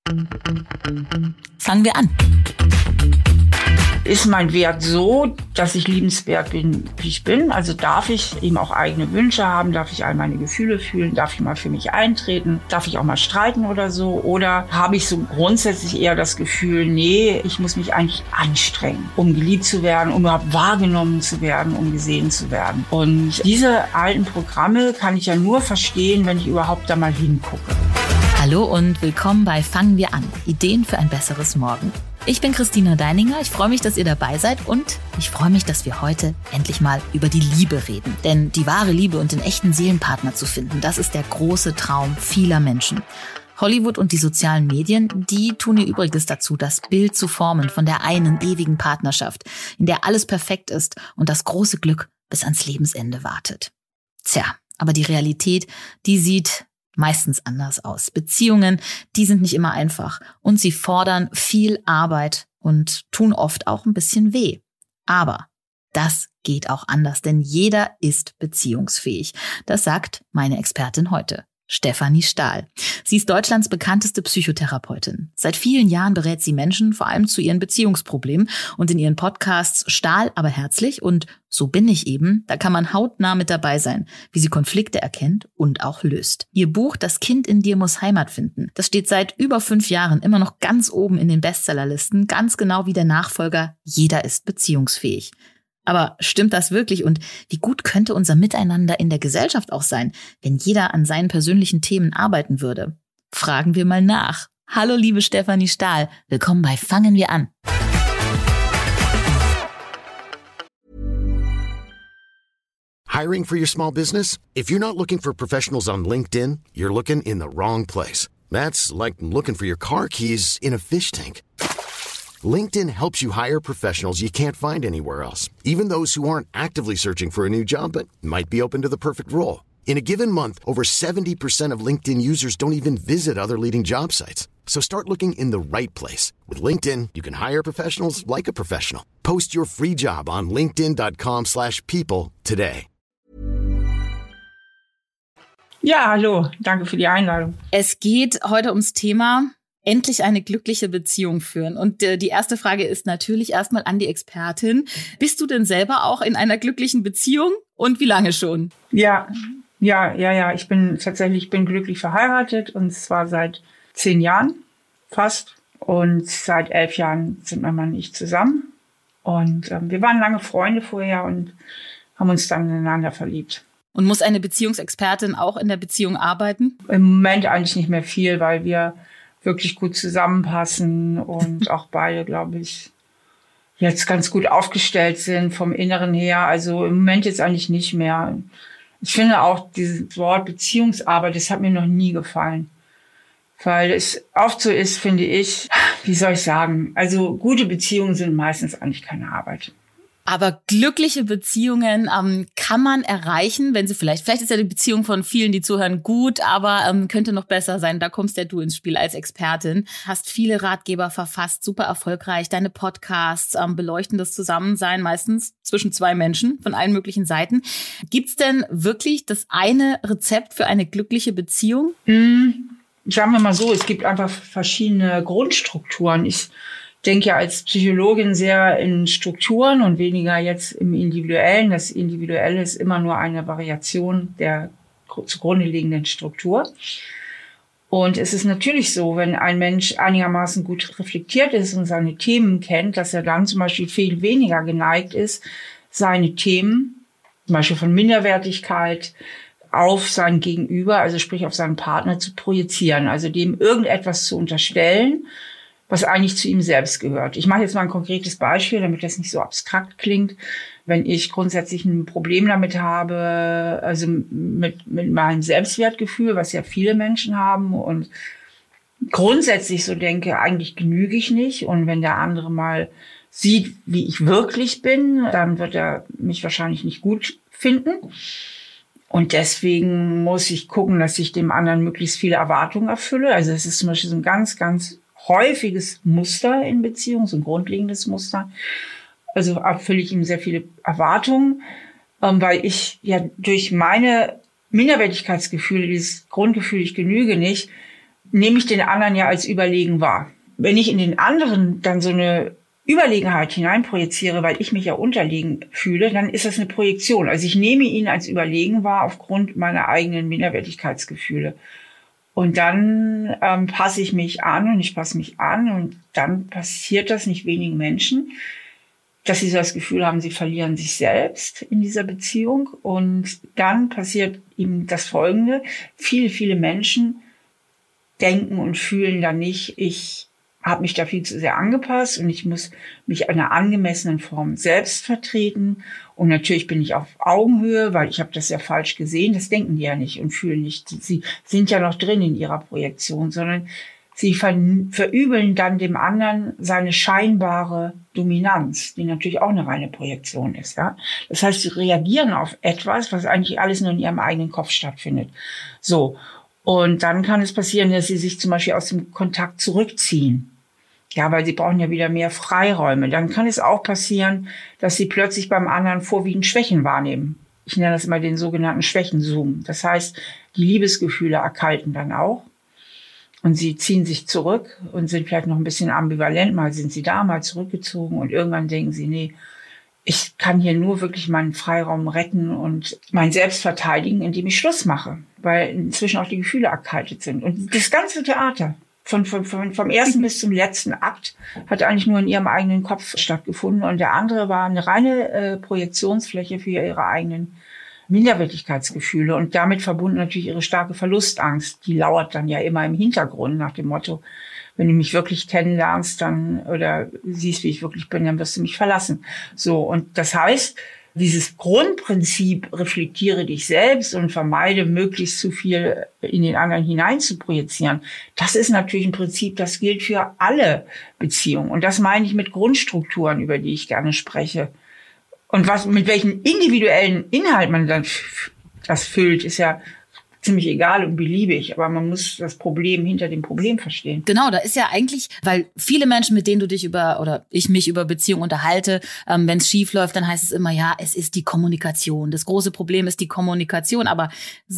Fangen wir an. Ist mein Wert so, dass ich liebenswert bin, wie ich bin? Also darf ich eben auch eigene Wünsche haben? Darf ich all meine Gefühle fühlen? Darf ich mal für mich eintreten? Darf ich auch mal streiten oder so? Oder habe ich so grundsätzlich eher das Gefühl, nee, ich muss mich eigentlich anstrengen, um geliebt zu werden, um überhaupt wahrgenommen zu werden, um gesehen zu werden? Und diese alten Programme kann ich ja nur verstehen, wenn ich überhaupt da mal hingucke. Hallo und willkommen bei Fangen wir an. Ideen für ein besseres Morgen. Ich bin Christina Deininger, ich freue mich, dass ihr dabei seid und ich freue mich, dass wir heute endlich mal über die Liebe reden. Denn die wahre Liebe und den echten Seelenpartner zu finden, das ist der große Traum vieler Menschen. Hollywood und die sozialen Medien, die tun ihr Übriges dazu, das Bild zu formen von der einen ewigen Partnerschaft, in der alles perfekt ist und das große Glück bis ans Lebensende wartet. Tja, aber die Realität, die sieht meistens anders aus. Beziehungen, die sind nicht immer einfach und sie fordern viel Arbeit und tun oft auch ein bisschen weh. Aber das geht auch anders, denn jeder ist beziehungsfähig. Das sagt meine Expertin heute, Stefanie Stahl. Sie ist Deutschlands bekannteste Psychotherapeutin. Seit vielen Jahren berät sie Menschen, vor allem zu ihren Beziehungsproblemen. Und in ihren Podcasts Stahl, aber herzlich und So bin ich eben, da kann man hautnah mit dabei sein, wie sie Konflikte erkennt und auch löst. Ihr Buch Das Kind in dir muss Heimat finden, das steht seit über 5 Jahren immer noch ganz oben in den Bestsellerlisten, ganz genau wie der Nachfolger Jeder ist beziehungsfähig. Aber stimmt das wirklich und wie gut könnte unser Miteinander in der Gesellschaft auch sein, wenn jeder an seinen persönlichen Themen arbeiten würde? Fragen wir mal nach. Hallo liebe Stefanie Stahl, willkommen bei Fangen wir an. Hiring for your small business? If you're not looking for professionals on LinkedIn, you're looking in the wrong place. That's like looking for your car keys in a fish tank. LinkedIn helps you hire professionals you can't find anywhere else, even those who aren't actively searching for a new job but might be open to the perfect role. In a given month, over 70% of LinkedIn users don't even visit other leading job sites. So start looking in the right place. With LinkedIn, you can hire professionals like a professional. Post your free job on linkedin.com/people today. Ja, hallo, danke für die Einladung. Es geht heute ums Thema endlich eine glückliche Beziehung führen. Und die erste Frage ist natürlich erstmal an die Expertin. Bist du denn selber auch in einer glücklichen Beziehung und wie lange schon? Ja. Ich bin glücklich verheiratet und zwar seit 10 Jahren fast. Und seit 11 Jahren sind mein Mann und ich zusammen. Und wir waren lange Freunde vorher und haben uns dann ineinander verliebt. Und muss eine Beziehungsexpertin auch in der Beziehung arbeiten? Im Moment eigentlich nicht mehr viel, weil wir wirklich gut zusammenpassen und auch beide, glaube ich, jetzt ganz gut aufgestellt sind vom Inneren her. Also im Moment jetzt eigentlich nicht mehr. Ich finde auch dieses Wort Beziehungsarbeit, das hat mir noch nie gefallen. Weil es oft so ist, finde ich, wie soll ich sagen, also gute Beziehungen sind meistens eigentlich keine Arbeit. Aber glückliche Beziehungen kann man erreichen, wenn sie vielleicht ist ja die Beziehung von vielen, die zuhören, gut, aber könnte noch besser sein. Da kommst ja du ins Spiel als Expertin. Hast viele Ratgeber verfasst, super erfolgreich. Deine Podcasts beleuchten das Zusammensein meistens zwischen 2 Menschen von allen möglichen Seiten. Gibt's denn wirklich das eine Rezept für eine glückliche Beziehung? Sagen wir mal so, es gibt einfach verschiedene Grundstrukturen. Ich denke ja als Psychologin sehr in Strukturen und weniger jetzt im Individuellen. Das Individuelle ist immer nur eine Variation der zugrunde liegenden Struktur. Und es ist natürlich so, wenn ein Mensch einigermaßen gut reflektiert ist und seine Themen kennt, dass er dann zum Beispiel viel weniger geneigt ist, seine Themen, zum Beispiel von Minderwertigkeit, auf sein Gegenüber, also sprich auf seinen Partner zu projizieren, also dem irgendetwas zu unterstellen, was eigentlich zu ihm selbst gehört. Ich mache jetzt mal ein konkretes Beispiel, damit das nicht so abstrakt klingt. Wenn ich grundsätzlich ein Problem damit habe, also mit meinem Selbstwertgefühl, was ja viele Menschen haben und grundsätzlich so denke, eigentlich genüge ich nicht. Und wenn der andere mal sieht, wie ich wirklich bin, dann wird er mich wahrscheinlich nicht gut finden. Und deswegen muss ich gucken, dass ich dem anderen möglichst viele Erwartungen erfülle. Also es ist zum Beispiel so ein ganz, ganz häufiges Muster in Beziehungen, so ein grundlegendes Muster. Also erfülle ich ihm sehr viele Erwartungen, weil ich ja durch meine Minderwertigkeitsgefühle, dieses Grundgefühl, ich genüge nicht, nehme ich den anderen ja als überlegen wahr. Wenn ich in den anderen dann so eine Überlegenheit hineinprojiziere, weil ich mich ja unterlegen fühle, dann ist das eine Projektion. Also ich nehme ihn als überlegen wahr aufgrund meiner eigenen Minderwertigkeitsgefühle. Und dann passe ich mich an und dann passiert das nicht wenigen Menschen, dass sie so das Gefühl haben, sie verlieren sich selbst in dieser Beziehung. Und dann passiert eben das Folgende. Viele, viele Menschen denken und fühlen dann nicht, ich habe mich da viel zu sehr angepasst und ich muss mich in einer angemessenen Form selbst vertreten. Und natürlich bin ich auf Augenhöhe, weil ich habe das ja falsch gesehen. Das denken die ja nicht und fühlen nicht. Sie sind ja noch drin in ihrer Projektion, sondern sie verübeln dann dem anderen seine scheinbare Dominanz, die natürlich auch eine reine Projektion ist. Ja? Das heißt, sie reagieren auf etwas, was eigentlich alles nur in ihrem eigenen Kopf stattfindet. So. Und dann kann es passieren, dass sie sich zum Beispiel aus dem Kontakt zurückziehen. Ja, weil sie brauchen ja wieder mehr Freiräume. Dann kann es auch passieren, dass sie plötzlich beim anderen vorwiegend Schwächen wahrnehmen. Ich nenne das immer den sogenannten Schwächenzoom. Das heißt, die Liebesgefühle erkalten dann auch. Und sie ziehen sich zurück und sind vielleicht noch ein bisschen ambivalent. Mal sind sie da, mal zurückgezogen. Und irgendwann denken sie, nee, ich kann hier nur wirklich meinen Freiraum retten und mein Selbst verteidigen, indem ich Schluss mache. Weil inzwischen auch die Gefühle erkaltet sind. Und das ganze Theater, vom ersten bis zum letzten Akt, hat eigentlich nur in ihrem eigenen Kopf stattgefunden. Und der andere war eine reine Projektionsfläche für ihre eigenen Minderwertigkeitsgefühle und damit verbunden natürlich ihre starke Verlustangst. Die lauert dann ja immer im Hintergrund nach dem Motto, wenn du mich wirklich kennenlernst, dann oder siehst, wie ich wirklich bin, dann wirst du mich verlassen. So, und das heißt, dieses Grundprinzip, reflektiere dich selbst und vermeide möglichst zu viel in den anderen hinein zu projizieren, das ist natürlich ein Prinzip, das gilt für alle Beziehungen. Und das meine ich mit Grundstrukturen, über die ich gerne spreche. Und mit welchen individuellen Inhalt man dann das füllt, ist ja ziemlich egal und beliebig, aber man muss das Problem hinter dem Problem verstehen. Genau, da ist ja eigentlich, weil viele Menschen, mit denen du dich ich mich über Beziehungen unterhalte, wenn es schief läuft, dann heißt es immer, ja, es ist die Kommunikation. Das große Problem ist die Kommunikation, aber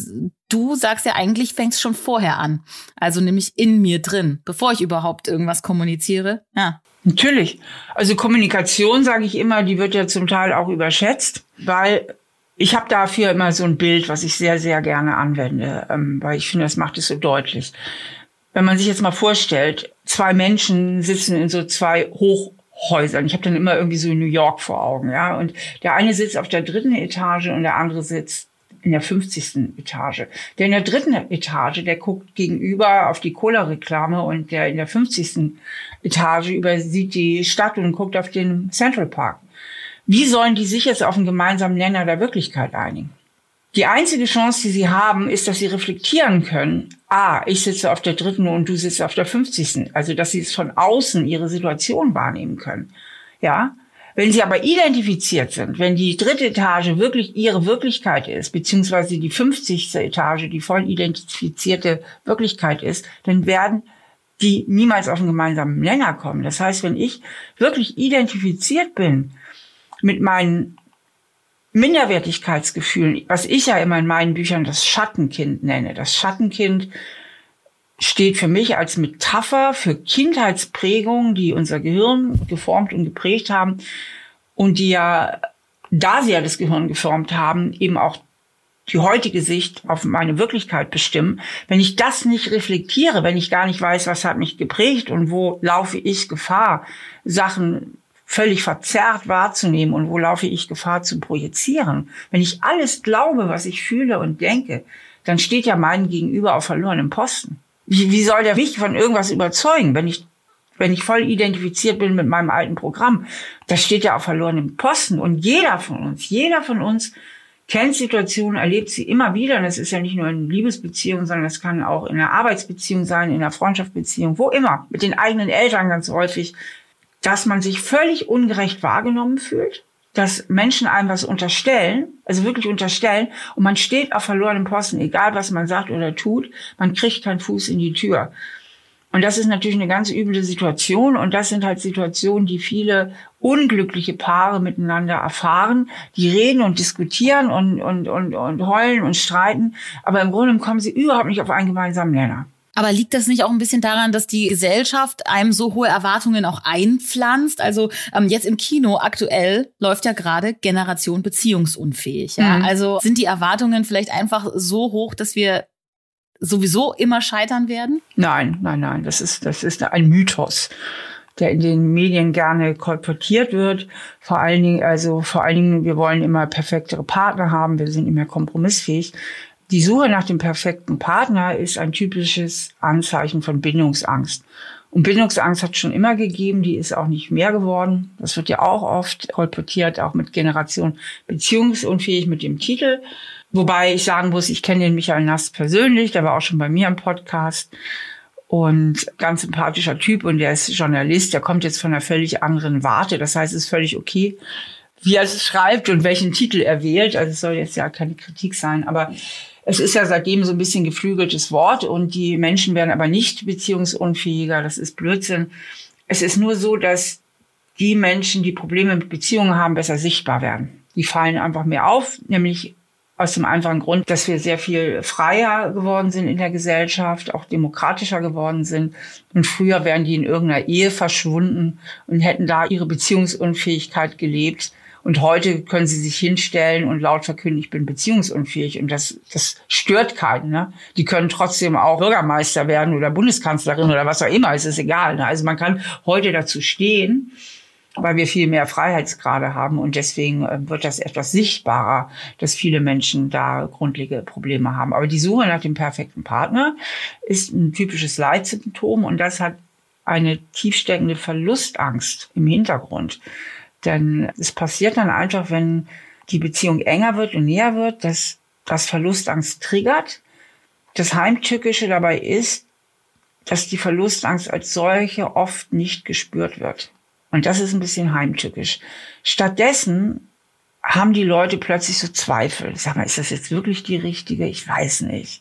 du sagst ja eigentlich, fängst schon vorher an. Also nämlich in mir drin, bevor ich überhaupt irgendwas kommuniziere. Ja. Natürlich. Also Kommunikation, sage ich immer, die wird ja zum Teil auch überschätzt, weil ich habe dafür immer so ein Bild, was ich sehr, sehr gerne anwende, weil ich finde, das macht es so deutlich. Wenn man sich jetzt mal vorstellt, zwei Menschen sitzen in so zwei Hochhäusern. Ich habe dann immer irgendwie so New York vor Augen, ja. Und der eine sitzt auf der 3. Etage und der andere sitzt in der 50. Etage. Der in der 3. Etage, der guckt gegenüber auf die Cola-Reklame und der in der 50. Etage übersieht die Stadt und guckt auf den Central Park. Wie sollen die sich jetzt auf einen gemeinsamen Nenner der Wirklichkeit einigen? Die einzige Chance, die sie haben, ist, dass sie reflektieren können. Ich sitze auf der 3. und du sitzt auf der 50. Also, dass sie es von außen ihre Situation wahrnehmen können. Ja. Wenn sie aber identifiziert sind, wenn die 3. Etage wirklich ihre Wirklichkeit ist, beziehungsweise die 50. Etage die voll identifizierte Wirklichkeit ist, dann werden die niemals auf einen gemeinsamen Nenner kommen. Das heißt, wenn ich wirklich identifiziert bin mit meinen Minderwertigkeitsgefühlen, was ich ja immer in meinen Büchern das Schattenkind nenne. Das Schattenkind steht für mich als Metapher für Kindheitsprägungen, die unser Gehirn geformt und geprägt haben und die ja, da sie ja das Gehirn geformt haben, eben auch die heutige Sicht auf meine Wirklichkeit bestimmen. Wenn ich das nicht reflektiere, wenn ich gar nicht weiß, was hat mich geprägt und wo laufe ich Gefahr, Sachen völlig verzerrt wahrzunehmen und wo laufe ich Gefahr zu projizieren. Wenn ich alles glaube, was ich fühle und denke, dann steht ja mein Gegenüber auf verlorenem Posten. Wie soll der mich von irgendwas überzeugen, wenn ich voll identifiziert bin mit meinem alten Programm? Das steht ja auf verlorenem Posten. Und jeder von uns kennt Situationen, erlebt sie immer wieder. Und das ist ja nicht nur in Liebesbeziehungen, sondern das kann auch in einer Arbeitsbeziehung sein, in einer Freundschaftsbeziehung, wo immer. Mit den eigenen Eltern ganz häufig, dass man sich völlig ungerecht wahrgenommen fühlt, dass Menschen einem was unterstellen, also wirklich unterstellen, und man steht auf verlorenem Posten, egal was man sagt oder tut, man kriegt keinen Fuß in die Tür. Und das ist natürlich eine ganz üble Situation, und das sind halt Situationen, die viele unglückliche Paare miteinander erfahren. Die reden und diskutieren und heulen und streiten, aber im Grunde kommen sie überhaupt nicht auf einen gemeinsamen Nenner. Aber liegt das nicht auch ein bisschen daran, dass die Gesellschaft einem so hohe Erwartungen auch einpflanzt? Also jetzt im Kino aktuell läuft ja gerade Generation beziehungsunfähig. Ja? Also sind die Erwartungen vielleicht einfach so hoch, dass wir sowieso immer scheitern werden? Nein. Das ist ein Mythos, der in den Medien gerne kolportiert wird. Vor allen Dingen, wir wollen immer perfektere Partner haben. Wir sind immer kompromissfähig. Die Suche nach dem perfekten Partner ist ein typisches Anzeichen von Bindungsangst. Und Bindungsangst hat es schon immer gegeben, die ist auch nicht mehr geworden. Das wird ja auch oft kolportiert, auch mit Generation beziehungsunfähig mit dem Titel. Wobei ich sagen muss, ich kenne den Michael Nast persönlich, der war auch schon bei mir im Podcast. Und ganz sympathischer Typ und der ist Journalist, der kommt jetzt von einer völlig anderen Warte. Das heißt, es ist völlig okay, wie er es schreibt und welchen Titel er wählt. Also es soll jetzt ja keine Kritik sein, aber es ist ja seitdem so ein bisschen geflügeltes Wort und die Menschen werden aber nicht beziehungsunfähiger. Das ist Blödsinn. Es ist nur so, dass die Menschen, die Probleme mit Beziehungen haben, besser sichtbar werden. Die fallen einfach mehr auf, nämlich aus dem einfachen Grund, dass wir sehr viel freier geworden sind in der Gesellschaft, auch demokratischer geworden sind. Und früher wären die in irgendeiner Ehe verschwunden und hätten da ihre Beziehungsunfähigkeit gelebt. Und heute können sie sich hinstellen und laut verkünden, ich bin beziehungsunfähig. Und das stört keinen. Ne? Die können trotzdem auch Bürgermeister werden oder Bundeskanzlerin oder was auch immer. Es ist egal. Ne? Also man kann heute dazu stehen, weil wir viel mehr Freiheitsgrade haben. Und deswegen wird das etwas sichtbarer, dass viele Menschen da grundlegende Probleme haben. Aber die Suche nach dem perfekten Partner ist ein typisches Leitsymptom. Und das hat eine tiefsteckende Verlustangst im Hintergrund. Denn es passiert dann einfach, wenn die Beziehung enger wird und näher wird, dass das Verlustangst triggert. Das Heimtückische dabei ist, dass die Verlustangst als solche oft nicht gespürt wird. Und das ist ein bisschen heimtückisch. Stattdessen haben die Leute plötzlich so Zweifel. Sag mal, ist das jetzt wirklich die richtige? Ich weiß nicht.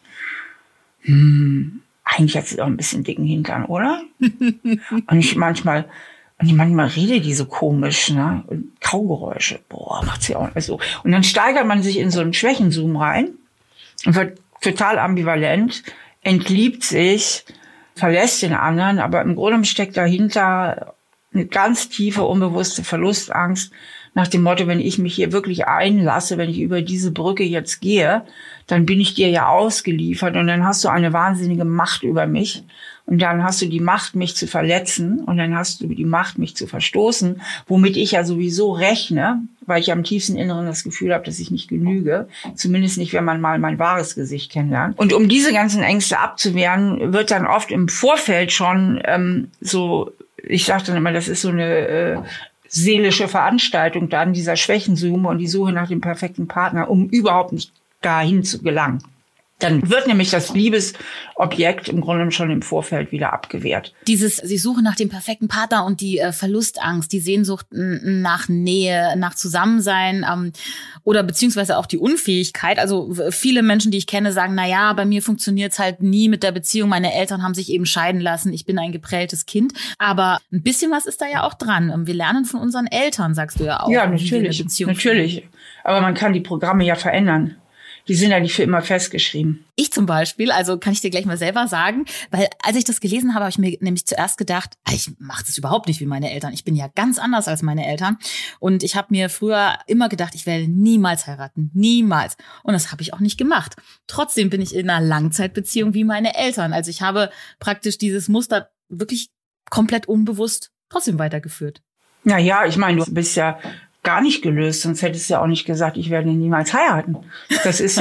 Eigentlich hat sie auch ein bisschen dicken Hintern, oder? Und manchmal redet die so komisch, ne? Und Kaugeräusche. Boah, macht sie auch so. Und dann steigert man sich in so einen Schwächenzoom rein und wird total ambivalent, entliebt sich, verlässt den anderen, aber im Grunde steckt dahinter eine ganz tiefe, unbewusste Verlustangst nach dem Motto, wenn ich mich hier wirklich einlasse, wenn ich über diese Brücke jetzt gehe, dann bin ich dir ja ausgeliefert und dann hast du eine wahnsinnige Macht über mich und dann hast du die Macht, mich zu verletzen und dann hast du die Macht, mich zu verstoßen, womit ich ja sowieso rechne, weil ich am tiefsten Inneren das Gefühl habe, dass ich nicht genüge, zumindest nicht, wenn man mal mein wahres Gesicht kennenlernt. Und um diese ganzen Ängste abzuwehren, wird dann oft im Vorfeld schon ich sage dann immer, das ist so eine seelische Veranstaltung dann, dieser Schwächenzoom und die Suche nach dem perfekten Partner, um überhaupt nicht dahin zu gelangen. Dann wird nämlich das Liebesobjekt im Grunde schon im Vorfeld wieder abgewehrt. Die Suche nach dem perfekten Partner und die Verlustangst, die Sehnsucht nach Nähe, nach Zusammensein oder beziehungsweise auch die Unfähigkeit. Also viele Menschen, die ich kenne, sagen, na ja, bei mir funktioniert's halt nie mit der Beziehung. Meine Eltern haben sich eben scheiden lassen. Ich bin ein geprelltes Kind. Aber ein bisschen was ist da ja auch dran. Wir lernen von unseren Eltern, sagst du ja auch. Ja, natürlich. Aber man kann die Programme ja verändern. Die sind ja nicht für immer festgeschrieben. Ich zum Beispiel, also kann ich dir gleich mal selber sagen, weil als ich das gelesen habe, habe ich mir nämlich zuerst gedacht, ich mache das überhaupt nicht wie meine Eltern. Ich bin ja ganz anders als meine Eltern. Und ich habe mir früher immer gedacht, ich werde niemals heiraten. Niemals. Und das habe ich auch nicht gemacht. Trotzdem bin ich in einer Langzeitbeziehung wie meine Eltern. Also ich habe praktisch dieses Muster wirklich komplett unbewusst trotzdem weitergeführt. Ja, ich meine, du bist ja gar nicht gelöst, sonst hättest du ja auch nicht gesagt, ich werde niemals heiraten. Das ist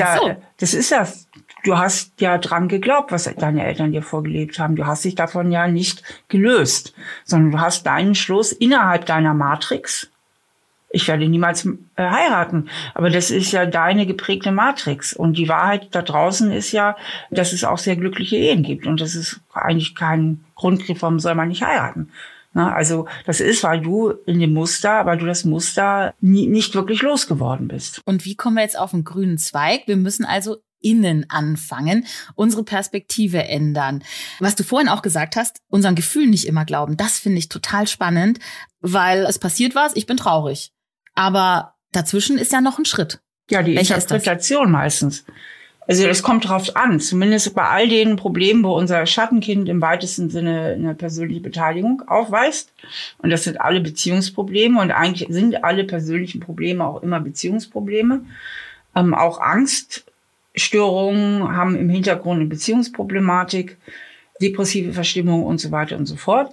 du hast ja dran geglaubt, was deine Eltern dir vorgelebt haben. Du hast dich davon ja nicht gelöst, sondern du hast deinen Schluss innerhalb deiner Matrix. Ich werde niemals heiraten. Aber das ist ja deine geprägte Matrix. Und die Wahrheit da draußen ist ja, dass es auch sehr glückliche Ehen gibt. Und das ist eigentlich kein Grundgriff, warum soll man nicht heiraten. Also das ist, weil du das Muster nicht wirklich losgeworden bist. Und wie kommen wir jetzt auf den grünen Zweig? Wir müssen also innen anfangen, unsere Perspektive ändern. Was du vorhin auch gesagt hast, unseren Gefühlen nicht immer glauben, das finde ich total spannend, weil es passiert was, ich bin traurig. Aber dazwischen ist ja noch ein Schritt. Ja, die Interpretation meistens. Also das kommt drauf an, zumindest bei all den Problemen, wo unser Schattenkind im weitesten Sinne eine persönliche Beteiligung aufweist. Und das sind alle Beziehungsprobleme und eigentlich sind alle persönlichen Probleme auch immer Beziehungsprobleme. Auch Angststörungen haben im Hintergrund eine Beziehungsproblematik, depressive Verstimmung und so weiter und so fort.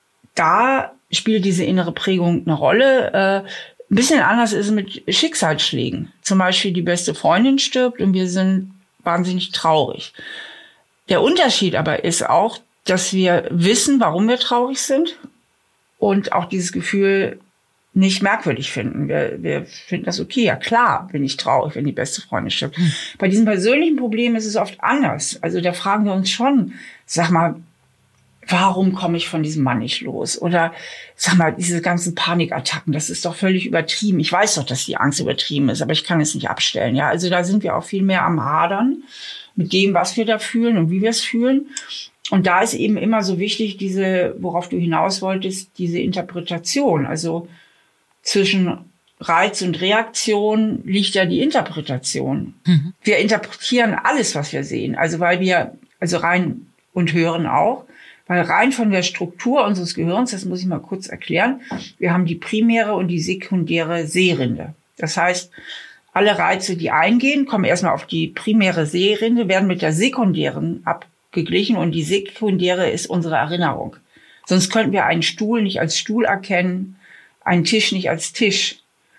Da spielt diese innere Prägung eine Rolle. Ein bisschen anders ist es mit Schicksalsschlägen. Zum Beispiel die beste Freundin stirbt und wir sind wahnsinnig traurig. Der Unterschied aber ist auch, dass wir wissen, warum wir traurig sind und auch dieses Gefühl nicht merkwürdig finden. Wir finden das okay. Ja klar bin ich traurig, wenn die beste Freundin stirbt. Bei diesen persönlichen Problemen ist es oft anders. Also da fragen wir uns schon, sag mal, warum komme ich von diesem Mann nicht los? Oder sag mal, diese ganzen Panikattacken, das ist doch völlig übertrieben. Ich weiß doch, dass die Angst übertrieben ist, aber ich kann es nicht abstellen. Ja, also da sind wir auch viel mehr am Hadern mit dem, was wir da fühlen und wie wir es fühlen. Und da ist eben immer so wichtig, worauf du hinaus wolltest, diese Interpretation. Also zwischen Reiz und Reaktion liegt ja die Interpretation. Mhm. Wir interpretieren alles, was wir sehen. Also rein und hören auch. Weil rein von der Struktur unseres Gehirns, das muss ich mal kurz erklären, wir haben die primäre und die sekundäre Sehrinde. Das heißt, alle Reize, die eingehen, kommen erstmal auf die primäre Sehrinde, werden mit der sekundären abgeglichen und die sekundäre ist unsere Erinnerung. Sonst könnten wir einen Stuhl nicht als Stuhl erkennen, einen Tisch nicht als Tisch.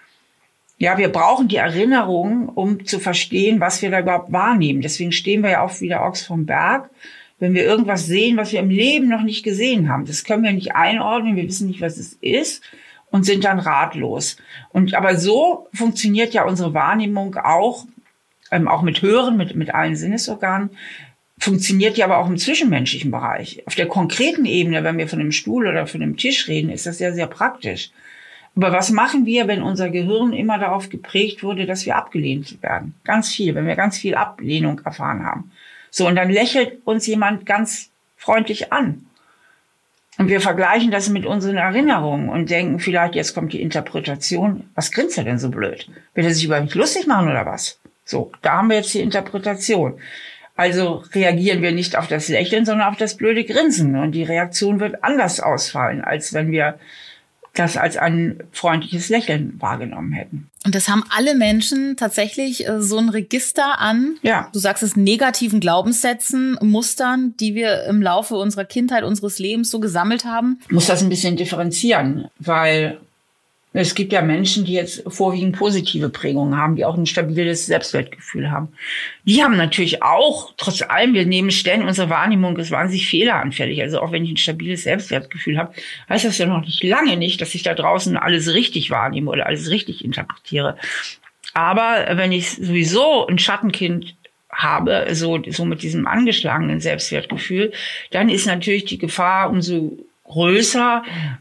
Ja, wir brauchen die Erinnerung, um zu verstehen, was wir da überhaupt wahrnehmen. Deswegen stehen wir ja auch wie der Ochs vom Berg, wenn wir irgendwas sehen, was wir im Leben noch nicht gesehen haben. Das können wir nicht einordnen, wir wissen nicht, was es ist und sind dann ratlos. Aber so funktioniert ja unsere Wahrnehmung auch mit Hören, mit allen Sinnesorganen, funktioniert ja aber auch im zwischenmenschlichen Bereich. Auf der konkreten Ebene, wenn wir von einem Stuhl oder von einem Tisch reden, ist das ja sehr praktisch. Aber was machen wir, wenn unser Gehirn immer darauf geprägt wurde, dass wir abgelehnt werden? Ganz viel, wenn wir ganz viel Ablehnung erfahren haben. So, und dann lächelt uns jemand ganz freundlich an. Und wir vergleichen das mit unseren Erinnerungen und denken vielleicht, jetzt kommt die Interpretation. Was grinst er denn so blöd? Will er sich über mich lustig machen oder was? So, da haben wir jetzt die Interpretation. Also reagieren wir nicht auf das Lächeln, sondern auf das blöde Grinsen. Und die Reaktion wird anders ausfallen, als wenn wir das als ein freundliches Lächeln wahrgenommen hätten. Und das haben alle Menschen tatsächlich so ein Register an, ja. Du sagst es, negativen Glaubenssätzen, Mustern, die wir im Laufe unserer Kindheit, unseres Lebens so gesammelt haben? Ich muss das ein bisschen differenzieren, weil es gibt ja Menschen, die jetzt vorwiegend positive Prägungen haben, die auch ein stabiles Selbstwertgefühl haben. Die haben natürlich auch, trotz allem, wir nehmen ständig, unsere Wahrnehmung ist wahnsinnig fehleranfällig. Also auch wenn ich ein stabiles Selbstwertgefühl habe, heißt das ja noch lange nicht, dass ich da draußen alles richtig wahrnehme oder alles richtig interpretiere. Aber wenn ich sowieso ein Schattenkind habe, so mit diesem angeschlagenen Selbstwertgefühl, dann ist natürlich die Gefahr umso größer,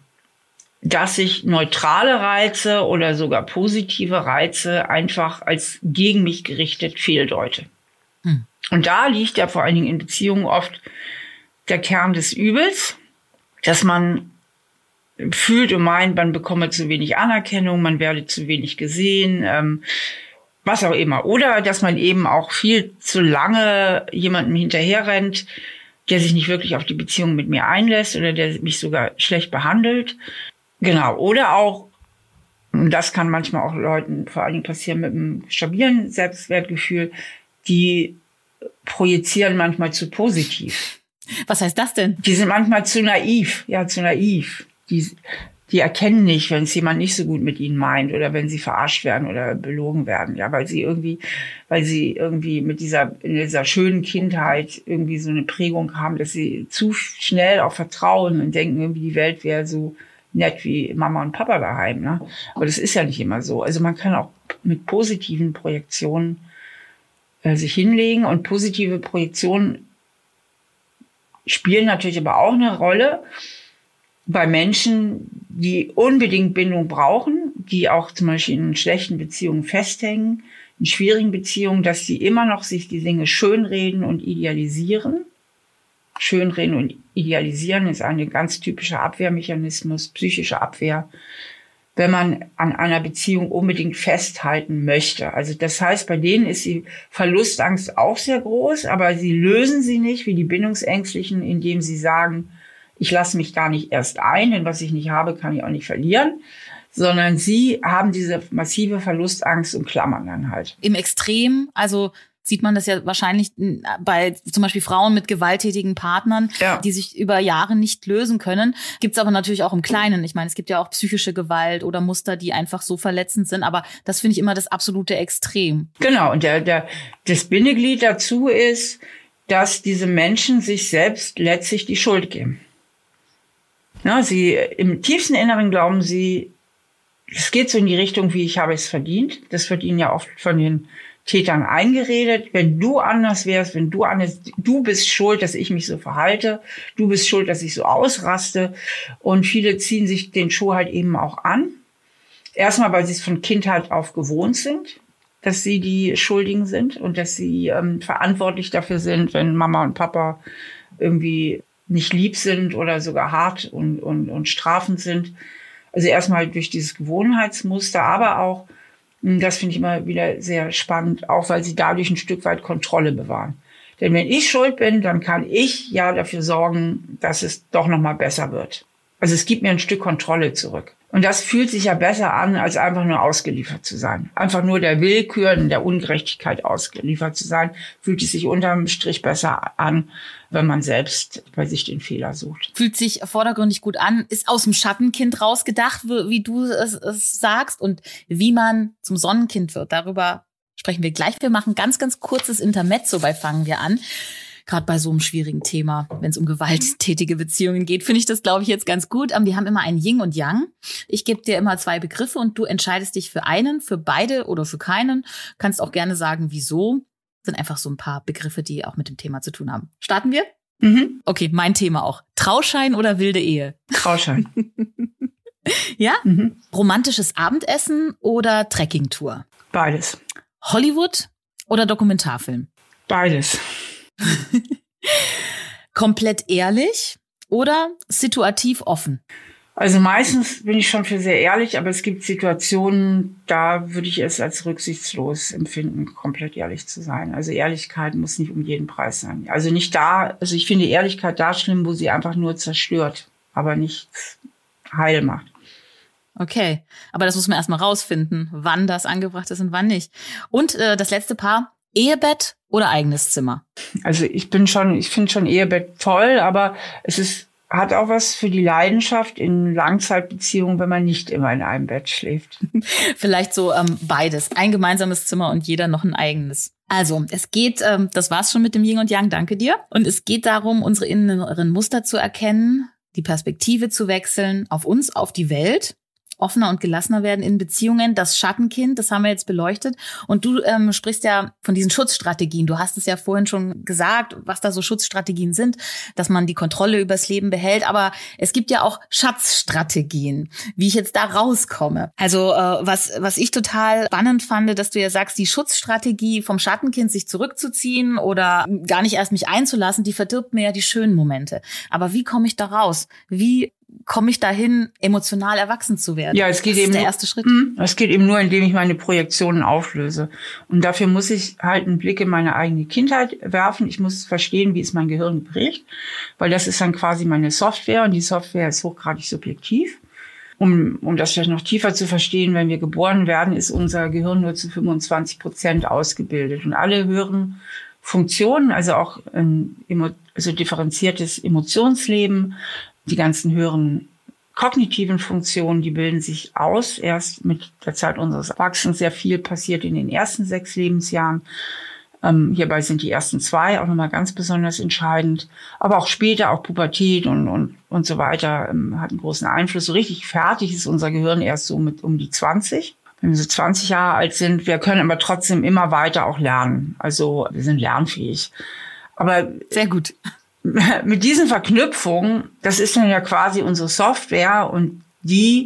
dass ich neutrale Reize oder sogar positive Reize einfach als gegen mich gerichtet fehldeute. Und da liegt ja vor allen Dingen in Beziehungen oft der Kern des Übels, dass man fühlt und meint, man bekomme zu wenig Anerkennung, man werde zu wenig gesehen, was auch immer. Oder dass man eben auch viel zu lange jemandem hinterherrennt, der sich nicht wirklich auf die Beziehung mit mir einlässt oder der mich sogar schlecht behandelt. Genau, oder auch, und das kann manchmal auch Leuten vor allen Dingen passieren mit einem stabilen Selbstwertgefühl, die projizieren manchmal zu positiv. Was heißt das denn? Die sind manchmal zu naiv, Die erkennen nicht, wenn es jemand nicht so gut mit ihnen meint oder wenn sie verarscht werden oder belogen werden, ja, weil sie irgendwie in dieser schönen Kindheit irgendwie so eine Prägung haben, dass sie zu schnell auch vertrauen und denken, irgendwie die Welt wäre so nett wie Mama und Papa daheim, ne? Aber das ist ja nicht immer so. Also man kann auch mit positiven Projektionen sich hinlegen und positive Projektionen spielen natürlich aber auch eine Rolle bei Menschen, die unbedingt Bindung brauchen, die auch zum Beispiel in schlechten Beziehungen festhängen, in schwierigen Beziehungen, dass die immer noch sich die Dinge schönreden und idealisieren. Schönreden und idealisieren ist ein ganz typischer Abwehrmechanismus, psychische Abwehr. wenn man an einer Beziehung unbedingt festhalten möchte. Also das heißt, bei denen ist die Verlustangst auch sehr groß, aber sie lösen sie nicht wie die Bindungsängstlichen, indem sie sagen, ich lasse mich gar nicht erst ein, denn was ich nicht habe, kann ich auch nicht verlieren, sondern sie haben diese massive Verlustangst und klammern dann halt. Im Extrem, also sieht man das ja wahrscheinlich bei zum Beispiel Frauen mit gewalttätigen Partnern, die sich über Jahre nicht lösen können. Gibt's aber natürlich auch im Kleinen. Ich meine, es gibt ja auch psychische Gewalt oder Muster, die einfach so verletzend sind. Aber das finde ich immer das absolute Extrem. Genau. Und das Bindeglied dazu ist, dass diese Menschen sich selbst letztlich die Schuld geben. Ja, sie im tiefsten Inneren glauben sie, es geht so in die Richtung, wie ich habe es verdient. Das wird ihnen ja oft von den Tätern eingeredet. Wenn du anders wärst, du bist schuld, dass ich mich so verhalte. Du bist schuld, dass ich so ausraste. Und viele ziehen sich den Schuh halt eben auch an. Erstmal, weil sie es von Kindheit auf gewohnt sind, dass sie die Schuldigen sind und dass sie verantwortlich dafür sind, wenn Mama und Papa irgendwie nicht lieb sind oder sogar hart und strafend sind. Also erstmal durch dieses Gewohnheitsmuster, aber auch, das finde ich immer wieder sehr spannend, auch weil sie dadurch ein Stück weit Kontrolle bewahren. Denn wenn ich schuld bin, dann kann ich ja dafür sorgen, dass es doch nochmal besser wird. Also es gibt mir ein Stück Kontrolle zurück. Und das fühlt sich ja besser an, als einfach nur ausgeliefert zu sein. Einfach nur der Willkür und der Ungerechtigkeit ausgeliefert zu sein, fühlt es sich unterm Strich besser an, wenn man selbst bei sich den Fehler sucht. Fühlt sich vordergründig gut an, ist aus dem Schattenkind rausgedacht, wie du es sagst, und wie man zum Sonnenkind wird. Darüber sprechen wir gleich. Wir machen ganz, ganz kurzes Intermezzo bei Fangen wir an. Gerade bei so einem schwierigen Thema, wenn es um gewalttätige Beziehungen geht, finde ich das, glaube ich, jetzt ganz gut. Wir haben immer ein Yin und Yang. Ich gebe dir immer 2 Begriffe und du entscheidest dich für einen, für beide oder für keinen. Kannst auch gerne sagen, wieso. Das sind einfach so ein paar Begriffe, die auch mit dem Thema zu tun haben. Starten wir? Mhm. Okay, mein Thema auch. Trauschein oder wilde Ehe? Trauschein. Ja? Mhm. Romantisches Abendessen oder Trekkingtour? Beides. Hollywood oder Dokumentarfilm? Beides. Komplett ehrlich oder situativ offen? Also meistens bin ich schon für sehr ehrlich, aber es gibt Situationen, da würde ich es als rücksichtslos empfinden, komplett ehrlich zu sein. Also Ehrlichkeit muss nicht um jeden Preis sein. Also ich finde Ehrlichkeit da schlimm, wo sie einfach nur zerstört, aber nichts heil macht. Okay, aber das muss man erstmal rausfinden, wann das angebracht ist und wann nicht. Und das letzte Paar, Ehebett oder eigenes Zimmer? Also ich finde schon Ehebett toll, aber hat auch was für die Leidenschaft in Langzeitbeziehungen, wenn man nicht immer in einem Bett schläft. Vielleicht so beides. Ein gemeinsames Zimmer und jeder noch ein eigenes. Also, es geht, das war's schon mit dem Yin und Yang, danke dir. Und es geht darum, unsere inneren Muster zu erkennen, die Perspektive zu wechseln auf uns, auf die Welt. Offener und gelassener werden in Beziehungen. Das Schattenkind, das haben wir jetzt beleuchtet. Und du sprichst ja von diesen Schutzstrategien. Du hast es ja vorhin schon gesagt, was da so Schutzstrategien sind, dass man die Kontrolle übers Leben behält. Aber es gibt ja auch Schatzstrategien, wie ich jetzt da rauskomme. Also was ich total spannend fand, dass du ja sagst, die Schutzstrategie vom Schattenkind, sich zurückzuziehen oder gar nicht erst mich einzulassen, die verdirbt mir ja die schönen Momente. Aber wie komme ich da raus? Wie komme ich dahin, emotional erwachsen zu werden? Ja, es geht eben der erste Schritt. Es geht eben nur, indem ich meine Projektionen auflöse. Und dafür muss ich halt einen Blick in meine eigene Kindheit werfen. Ich muss verstehen, wie ist mein Gehirn geprägt, weil das ist dann quasi meine Software und die Software ist hochgradig subjektiv. Um das vielleicht noch tiefer zu verstehen, wenn wir geboren werden, ist unser Gehirn nur zu 25% ausgebildet. Und alle höheren Funktionen, also auch differenziertes Emotionsleben, die ganzen höheren kognitiven Funktionen, die bilden sich aus. Erst mit der Zeit unseres Erwachsens. Sehr viel passiert in den ersten 6 Lebensjahren. Hierbei sind die ersten 2 auch nochmal ganz besonders entscheidend. Aber auch später, auch Pubertät und so weiter, hat einen großen Einfluss. So richtig fertig ist unser Gehirn erst so mit um die 20. Wenn wir so 20 Jahre alt sind, wir können aber trotzdem immer weiter auch lernen. Also wir sind lernfähig. Aber sehr gut. Mit diesen Verknüpfungen, das ist dann ja quasi unsere Software und die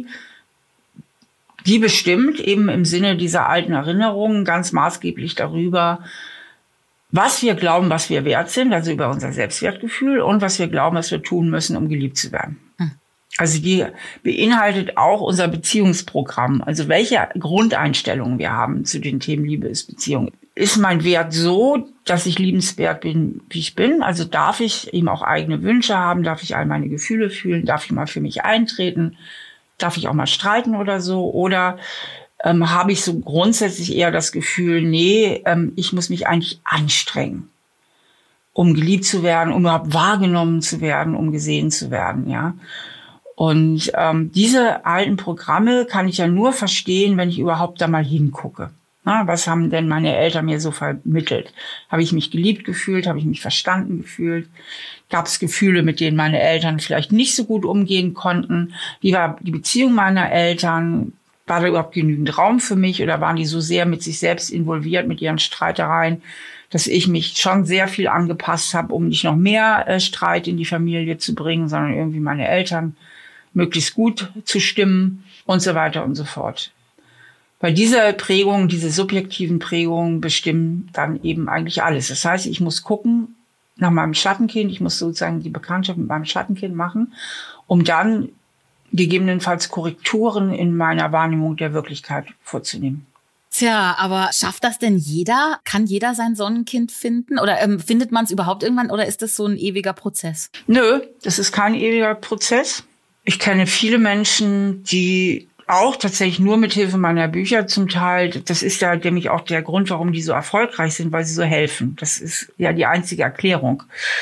bestimmt eben im Sinne dieser alten Erinnerungen ganz maßgeblich darüber, was wir glauben, was wir wert sind, also über unser Selbstwertgefühl und was wir glauben, was wir tun müssen, um geliebt zu werden. Also die beinhaltet auch unser Beziehungsprogramm. Also welche Grundeinstellungen wir haben zu den Themen Liebe ist Beziehung. Ist mein Wert so, dass ich liebenswert bin, wie ich bin? Also darf ich eben auch eigene Wünsche haben? Darf ich all meine Gefühle fühlen? Darf ich mal für mich eintreten? Darf ich auch mal streiten oder so? Oder habe ich so grundsätzlich eher das Gefühl, nee, ich muss mich eigentlich anstrengen, um geliebt zu werden, um überhaupt wahrgenommen zu werden, um gesehen zu werden, ja? Und diese alten Programme kann ich ja nur verstehen, wenn ich überhaupt da mal hingucke. Na, was haben denn meine Eltern mir so vermittelt? Habe ich mich geliebt gefühlt? Habe ich mich verstanden gefühlt? Gab es Gefühle, mit denen meine Eltern vielleicht nicht so gut umgehen konnten? Wie war die Beziehung meiner Eltern? War da überhaupt genügend Raum für mich? Oder waren die so sehr mit sich selbst involviert, mit ihren Streitereien, dass ich mich schon sehr viel angepasst habe, um nicht noch mehr Streit in die Familie zu bringen, sondern irgendwie meine Eltern möglichst gut zu stimmen und so weiter und so fort. Weil diese Prägungen, diese subjektiven Prägungen bestimmen dann eben eigentlich alles. Das heißt, ich muss gucken nach meinem Schattenkind, ich muss sozusagen die Bekanntschaft mit meinem Schattenkind machen, um dann gegebenenfalls Korrekturen in meiner Wahrnehmung der Wirklichkeit vorzunehmen. Tja, aber schafft das denn jeder? Kann jeder sein Sonnenkind finden? Oder findet man es überhaupt irgendwann? Oder ist das so ein ewiger Prozess? Nö, das ist kein ewiger Prozess. Ich kenne viele Menschen, die auch tatsächlich nur mit Hilfe meiner Bücher zum Teil, das ist ja nämlich auch der Grund, warum die so erfolgreich sind, weil sie so helfen. Das ist ja die einzige Erklärung.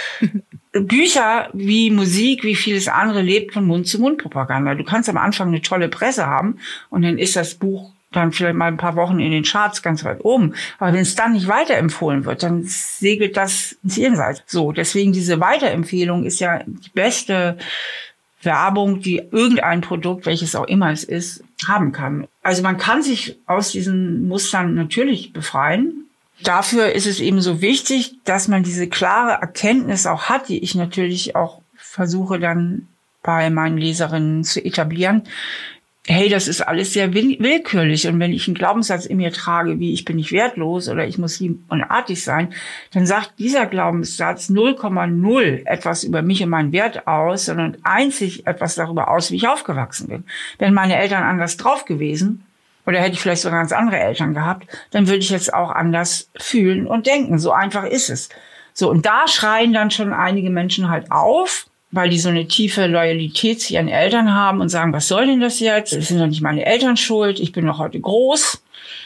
Bücher wie Musik, wie vieles andere lebt von Mund-zu-Mund-Propaganda. Du kannst am Anfang eine tolle Presse haben und dann ist das Buch dann vielleicht mal ein paar Wochen in den Charts ganz weit oben. Aber wenn es dann nicht weiterempfohlen wird, dann segelt das ins Jenseits. So, deswegen diese Weiterempfehlung ist ja die beste Werbung, die irgendein Produkt, welches auch immer es ist, haben kann. Also man kann sich aus diesen Mustern natürlich befreien. Dafür ist es eben so wichtig, dass man diese klare Erkenntnis auch hat, die ich natürlich auch versuche dann bei meinen Leserinnen zu etablieren. Hey, das ist alles sehr willkürlich. Und wenn ich einen Glaubenssatz in mir trage, wie ich bin nicht wertlos oder ich muss lieb und artig sein, dann sagt dieser Glaubenssatz 0,0 etwas über mich und meinen Wert aus, sondern einzig etwas darüber aus, wie ich aufgewachsen bin. Wären meine Eltern anders drauf gewesen, oder hätte ich vielleicht sogar ganz andere Eltern gehabt, dann würde ich jetzt auch anders fühlen und denken. So einfach ist es. So, und da schreien dann schon einige Menschen halt auf, weil die so eine tiefe Loyalität zu ihren Eltern haben und sagen, was soll denn das jetzt? Das sind doch nicht meine Eltern schuld, ich bin doch heute groß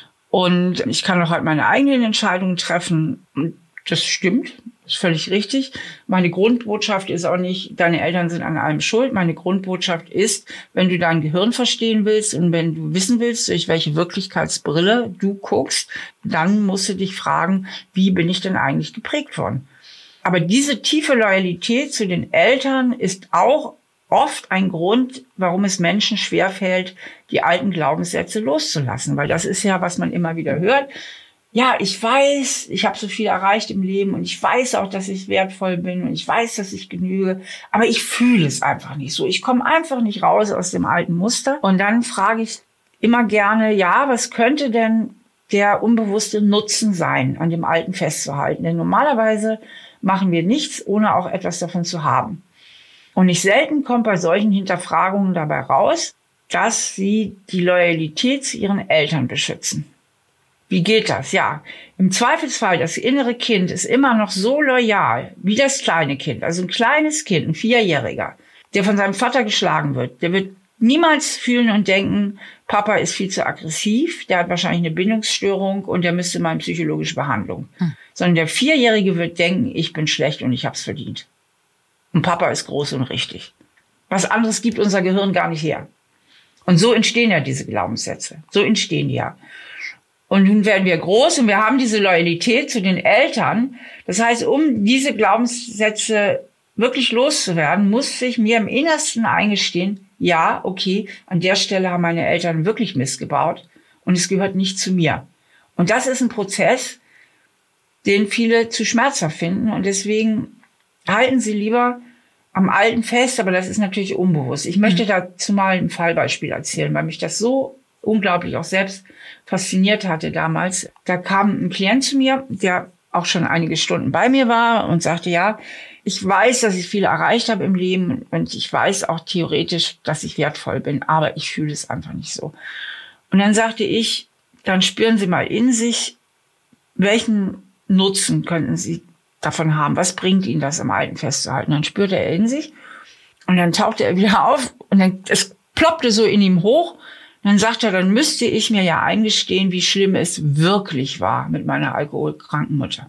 und ich kann doch halt meine eigenen Entscheidungen treffen. Und das stimmt, ist völlig richtig. Meine Grundbotschaft ist auch nicht, deine Eltern sind an allem schuld. Meine Grundbotschaft ist, wenn du dein Gehirn verstehen willst und wenn du wissen willst, durch welche Wirklichkeitsbrille du guckst, dann musst du dich fragen, wie bin ich denn eigentlich geprägt worden? Aber diese tiefe Loyalität zu den Eltern ist auch oft ein Grund, warum es Menschen schwerfällt, die alten Glaubenssätze loszulassen. Weil das ist ja, was man immer wieder hört. Ja, ich weiß, ich habe so viel erreicht im Leben und ich weiß auch, dass ich wertvoll bin und ich weiß, dass ich genüge, aber ich fühle es einfach nicht so. Ich komme einfach nicht raus aus dem alten Muster. Und dann frage ich immer gerne, ja, was könnte denn der unbewusste Nutzen sein, an dem Alten festzuhalten? Denn normalerweise machen wir nichts, ohne auch etwas davon zu haben. Und nicht selten kommt bei solchen Hinterfragungen dabei raus, dass sie die Loyalität zu ihren Eltern beschützen. Wie geht das? Ja, im Zweifelsfall, das innere Kind ist immer noch so loyal wie das kleine Kind. Also ein kleines Kind, ein 4-Jähriger, der von seinem Vater geschlagen wird, der wird niemals fühlen und denken, Papa ist viel zu aggressiv, der hat wahrscheinlich eine Bindungsstörung und der müsste mal in psychologische Behandlung. Sondern der 4-Jährige wird denken, ich bin schlecht und ich hab's verdient. Und Papa ist groß und richtig. Was anderes gibt unser Gehirn gar nicht her. Und so entstehen ja diese Glaubenssätze. So entstehen die ja. Und nun werden wir groß und wir haben diese Loyalität zu den Eltern. Das heißt, um diese Glaubenssätze wirklich loszuwerden, muss ich mir im Innersten eingestehen, ja, okay, an der Stelle haben meine Eltern wirklich Mist gebaut und es gehört nicht zu mir. Und das ist ein Prozess, den viele zu schmerzhaft finden und deswegen halten sie lieber am Alten fest, aber das ist natürlich unbewusst. Ich möchte dazu mal ein Fallbeispiel erzählen, weil mich das so unglaublich auch selbst fasziniert hatte damals. Da kam ein Klient zu mir, der auch schon einige Stunden bei mir war und sagte, ja, Ich weiß, dass ich viel erreicht habe im Leben und ich weiß auch theoretisch, dass ich wertvoll bin, aber ich fühle es einfach nicht so. Und dann sagte ich, dann spüren Sie mal in sich, welchen Nutzen könnten Sie davon haben? Was bringt Ihnen das, am Alten festzuhalten? Dann spürte er in sich und dann tauchte er wieder auf und dann es ploppte so in ihm hoch. Dann sagt er, dann müsste ich mir ja eingestehen, wie schlimm es wirklich war mit meiner alkoholkranken Mutter.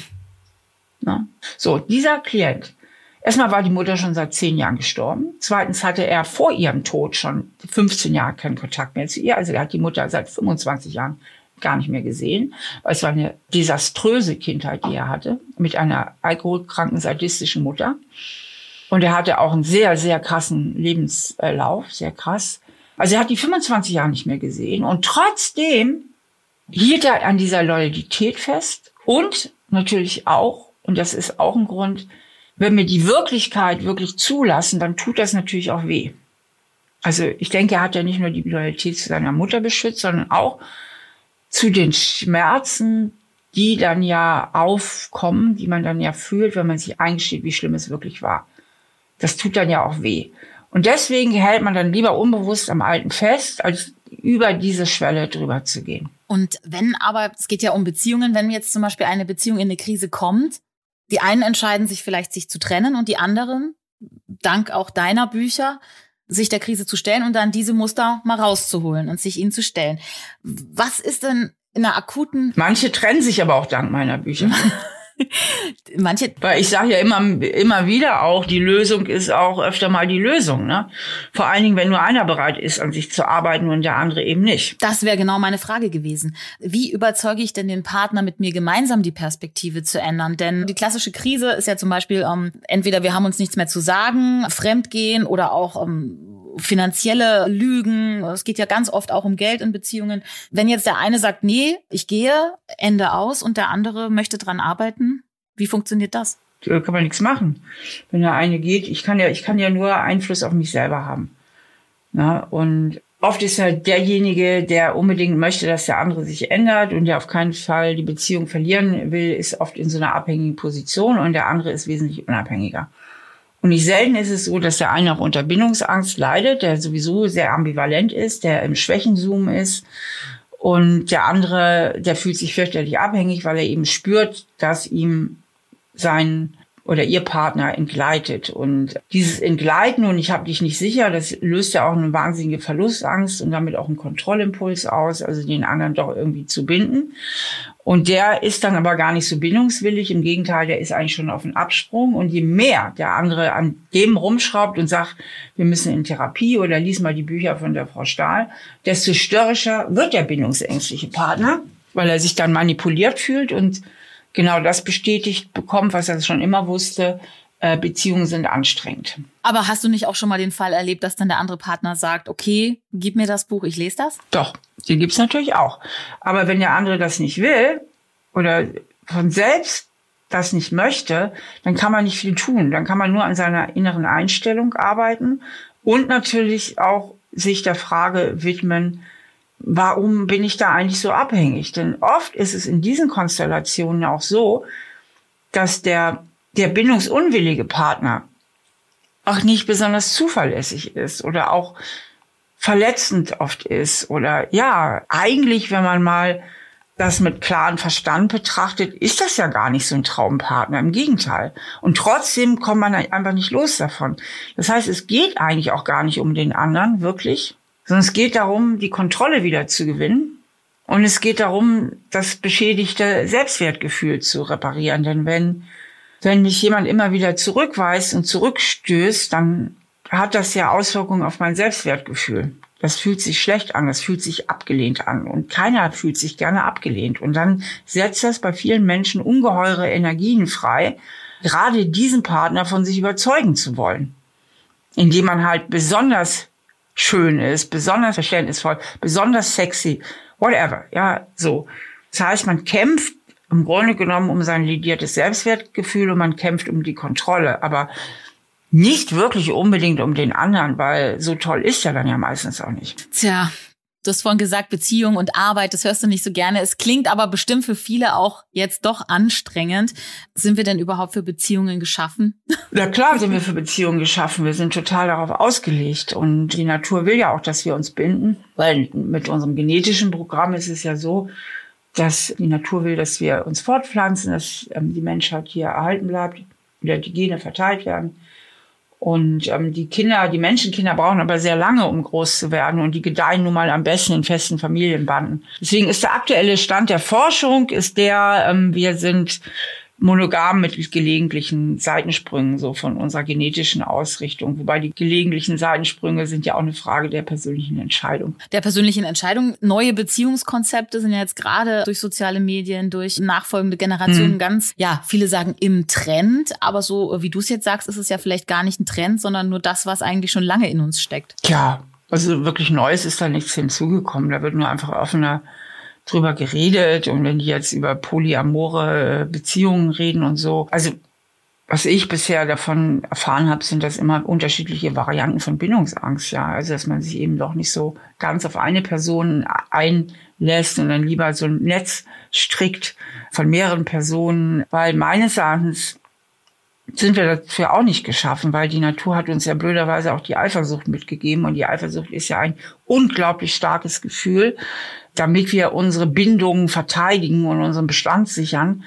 Na? So, dieser Klient. Erstmal war die Mutter schon seit 10 Jahren gestorben. Zweitens hatte er vor ihrem Tod schon 15 Jahre keinen Kontakt mehr zu ihr. Also er hat die Mutter seit 25 Jahren gar nicht mehr gesehen. Es war eine desaströse Kindheit, die er hatte, mit einer alkoholkranken, sadistischen Mutter. Und er hatte auch einen sehr, sehr krassen Lebenslauf, sehr krass. Also er hat die 25 Jahre nicht mehr gesehen. Und trotzdem hielt er an dieser Loyalität fest. Und natürlich auch, und das ist auch ein Grund, wenn wir die Wirklichkeit wirklich zulassen, dann tut das natürlich auch weh. Also ich denke, er hat ja nicht nur die Loyalität zu seiner Mutter beschützt, sondern auch zu den Schmerzen, die dann ja aufkommen, die man dann ja fühlt, wenn man sich eingesteht, wie schlimm es wirklich war. Das tut dann ja auch weh. Und deswegen hält man dann lieber unbewusst am Alten fest, als über diese Schwelle drüber zu gehen. Und wenn aber, es geht ja um Beziehungen, wenn jetzt zum Beispiel eine Beziehung in eine Krise kommt, die einen entscheiden sich vielleicht, sich zu trennen und die anderen, dank auch deiner Bücher, sich der Krise zu stellen und dann diese Muster mal rauszuholen und sich ihnen zu stellen. Was ist denn in einer akuten... Manche trennen sich aber auch dank meiner Bücher. Manche, weil ich sage ja immer wieder auch, die Lösung ist auch öfter mal die Lösung, ne? Vor allen Dingen, wenn nur einer bereit ist, an sich zu arbeiten und der andere eben nicht. Das wäre genau meine Frage gewesen. Wie überzeuge ich denn den Partner, mit mir gemeinsam die Perspektive zu ändern? Denn die klassische Krise ist ja zum Beispiel, entweder wir haben uns nichts mehr zu sagen, Fremdgehen oder auch finanzielle Lügen. Es geht ja ganz oft auch um Geld in Beziehungen. Wenn jetzt der eine sagt, nee, ich gehe, Ende aus, und der andere möchte dran arbeiten, wie funktioniert das? Da kann man nichts machen. Wenn der eine geht, ich kann ja nur Einfluss auf mich selber haben. Na, und oft ist ja derjenige, der unbedingt möchte, dass der andere sich ändert und der auf keinen Fall die Beziehung verlieren will, ist oft in so einer abhängigen Position und der andere ist wesentlich unabhängiger. Und nicht selten ist es so, dass der eine auch unter Bindungsangst leidet, der sowieso sehr ambivalent ist, der im Schwächenzoom ist. Und der andere, der fühlt sich fürchterlich abhängig, weil er eben spürt, dass ihm sein oder ihr Partner entgleitet. Und dieses Entgleiten und ich habe dich nicht sicher, das löst ja auch eine wahnsinnige Verlustangst und damit auch einen Kontrollimpuls aus, also den anderen doch irgendwie zu binden. Und der ist dann aber gar nicht so bindungswillig. Im Gegenteil, der ist eigentlich schon auf den Absprung. Und je mehr der andere an dem rumschraubt und sagt, wir müssen in Therapie oder lies mal die Bücher von der Frau Stahl, desto störrischer wird der bindungsängstliche Partner, weil er sich dann manipuliert fühlt und genau das bestätigt bekommt, was er schon immer wusste, Beziehungen sind anstrengend. Aber hast du nicht auch schon mal den Fall erlebt, dass dann der andere Partner sagt, okay, gib mir das Buch, ich lese das? Doch, den gibt's natürlich auch. Aber wenn der andere das nicht will oder von selbst das nicht möchte, dann kann man nicht viel tun. Dann kann man nur an seiner inneren Einstellung arbeiten und natürlich auch sich der Frage widmen, warum bin ich da eigentlich so abhängig? Denn oft ist es in diesen Konstellationen auch so, dass der bindungsunwillige Partner auch nicht besonders zuverlässig ist oder auch verletzend oft ist. Oder ja, eigentlich, wenn man mal das mit klarem Verstand betrachtet, ist das ja gar nicht so ein Traumpartner. Im Gegenteil. Und trotzdem kommt man einfach nicht los davon. Das heißt, es geht eigentlich auch gar nicht um den anderen, wirklich. Sondern es geht darum, die Kontrolle wieder zu gewinnen. Und es geht darum, das beschädigte Selbstwertgefühl zu reparieren. Denn wenn mich jemand immer wieder zurückweist und zurückstößt, dann hat das ja Auswirkungen auf mein Selbstwertgefühl. Das fühlt sich schlecht an, das fühlt sich abgelehnt an. Und keiner fühlt sich gerne abgelehnt. Und dann setzt das bei vielen Menschen ungeheure Energien frei, gerade diesen Partner von sich überzeugen zu wollen. Indem man halt besonders schön ist, besonders verständnisvoll, besonders sexy, whatever, ja, so. Das heißt, man kämpft im Grunde genommen um sein lidiertes Selbstwertgefühl und man kämpft um die Kontrolle, aber nicht wirklich unbedingt um den anderen, weil so toll ist er dann ja meistens auch nicht. Tja, Du hast vorhin gesagt, Beziehung und Arbeit, das hörst du nicht so gerne. Es klingt aber bestimmt für viele auch jetzt doch anstrengend. Sind wir denn überhaupt für Beziehungen geschaffen? Ja klar sind wir für Beziehungen geschaffen. Wir sind total darauf ausgelegt. Und die Natur will ja auch, dass wir uns binden. Weil mit unserem genetischen Programm ist es ja so, dass die Natur will, dass wir uns fortpflanzen, dass die Menschheit hier erhalten bleibt, oder die Gene verteilt werden. Und die Menschenkinder brauchen aber sehr lange, um groß zu werden. Und die gedeihen nun mal am besten in festen Familienbanden. Deswegen ist der aktuelle Stand der Forschung, wir sind monogam mit gelegentlichen Seitensprüngen, so von unserer genetischen Ausrichtung. Wobei die gelegentlichen Seitensprünge sind ja auch eine Frage der persönlichen Entscheidung. Der persönlichen Entscheidung. Neue Beziehungskonzepte sind ja jetzt gerade durch soziale Medien, durch nachfolgende Generationen viele sagen im Trend. Aber so, wie du es jetzt sagst, ist es ja vielleicht gar nicht ein Trend, sondern nur das, was eigentlich schon lange in uns steckt. Ja, also wirklich Neues ist da nichts hinzugekommen. Da wird nur einfach offener drüber geredet, und wenn die jetzt über polyamore Beziehungen reden und so. Also was ich bisher davon erfahren habe, sind das immer unterschiedliche Varianten von Bindungsangst, ja. Also dass man sich eben doch nicht so ganz auf eine Person einlässt und dann lieber so ein Netz strickt von mehreren Personen, weil meines Erachtens sind wir dafür auch nicht geschaffen, weil die Natur hat uns ja blöderweise auch die Eifersucht mitgegeben, und die Eifersucht ist ja ein unglaublich starkes Gefühl, damit wir unsere Bindungen verteidigen und unseren Bestand sichern.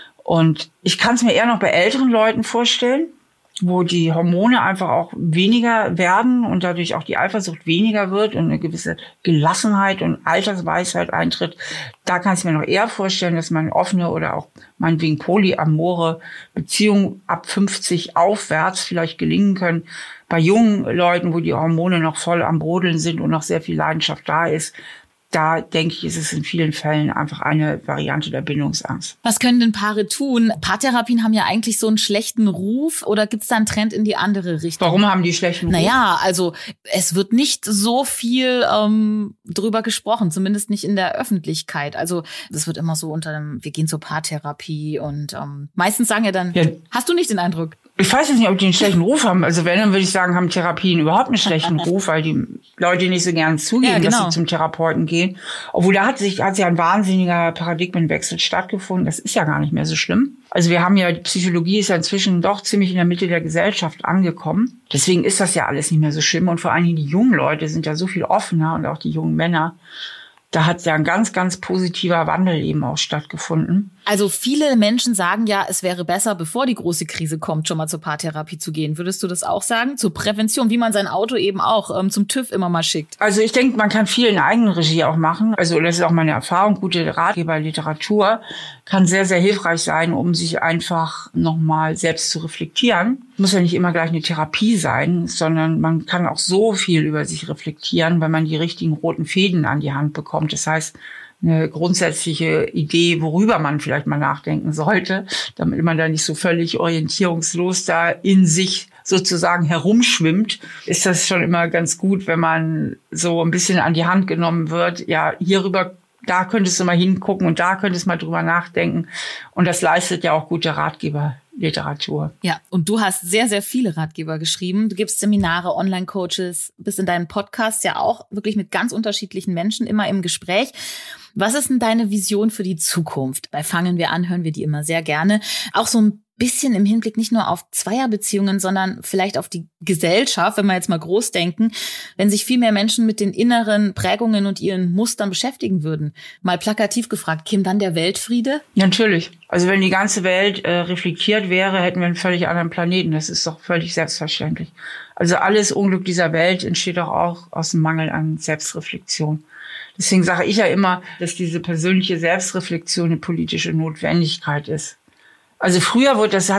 Und ich kann es mir eher noch bei älteren Leuten vorstellen, wo die Hormone einfach auch weniger werden und dadurch auch die Eifersucht weniger wird und eine gewisse Gelassenheit und Altersweisheit eintritt. Da kann ich mir noch eher vorstellen, dass man offene oder auch meinetwegen polyamore Beziehungen ab 50 aufwärts vielleicht gelingen können. Bei jungen Leuten, wo die Hormone noch voll am Brodeln sind und noch sehr viel Leidenschaft da ist, da denke ich, ist es in vielen Fällen einfach eine Variante der Bindungsangst. Was können denn Paare tun? Paartherapien haben ja eigentlich so einen schlechten Ruf, oder gibt es da einen Trend in die andere Richtung? Warum haben die schlechten Ruf? Naja, also es wird nicht so viel drüber gesprochen, zumindest nicht in der Öffentlichkeit. Also es wird immer so wir gehen zur Paartherapie, und meistens sagen ja dann, hast du nicht den Eindruck? Ich weiß jetzt nicht, ob die einen schlechten Ruf haben. Also wenn, dann würde ich sagen, haben Therapien überhaupt einen schlechten Ruf, weil die Leute nicht so gern zugeben, dass sie zum Therapeuten gehen. Obwohl da hat ja ein wahnsinniger Paradigmenwechsel stattgefunden. Das ist ja gar nicht mehr so schlimm. Also die Psychologie ist ja inzwischen doch ziemlich in der Mitte der Gesellschaft angekommen. Deswegen ist das ja alles nicht mehr so schlimm. Und vor allen Dingen die jungen Leute sind ja so viel offener, und auch die jungen Männer. Da hat ja ein ganz, ganz positiver Wandel eben auch stattgefunden. Also viele Menschen sagen ja, es wäre besser, bevor die große Krise kommt, schon mal zur Paartherapie zu gehen. Würdest du das auch sagen? Zur Prävention, wie man sein Auto eben auch zum TÜV immer mal schickt. Also ich denke, man kann viel in Eigenregie auch machen. Also das ist auch meine Erfahrung. Gute Ratgeberliteratur kann sehr, sehr hilfreich sein, um sich einfach nochmal selbst zu reflektieren. Muss ja nicht immer gleich eine Therapie sein, sondern man kann auch so viel über sich reflektieren, wenn man die richtigen roten Fäden an die Hand bekommt. Das heißt, eine grundsätzliche Idee, worüber man vielleicht mal nachdenken sollte, damit man da nicht so völlig orientierungslos da in sich sozusagen herumschwimmt, ist das schon immer ganz gut, wenn man so ein bisschen an die Hand genommen wird. Ja, hierüber, da könntest du mal hingucken und da könntest du mal drüber nachdenken. Und das leistet ja auch gute Ratgeberliteratur. Ja, und du hast sehr, sehr viele Ratgeber geschrieben. Du gibst Seminare, Online-Coaches, bist in deinem Podcast ja auch wirklich mit ganz unterschiedlichen Menschen immer im Gespräch. Was ist denn deine Vision für die Zukunft? Bei Fangen wir an, hören wir die immer sehr gerne. Auch so ein bisschen im Hinblick nicht nur auf Zweierbeziehungen, sondern vielleicht auf die Gesellschaft, wenn wir jetzt mal groß denken, wenn sich viel mehr Menschen mit den inneren Prägungen und ihren Mustern beschäftigen würden. Mal plakativ gefragt, käme dann der Weltfriede? Ja, natürlich. Also wenn die ganze Welt reflektiert wäre, hätten wir einen völlig anderen Planeten. Das ist doch völlig selbstverständlich. Also alles Unglück dieser Welt entsteht doch auch aus dem Mangel an Selbstreflexion. Deswegen sage ich ja immer, dass diese persönliche Selbstreflexion eine politische Notwendigkeit ist. Also früher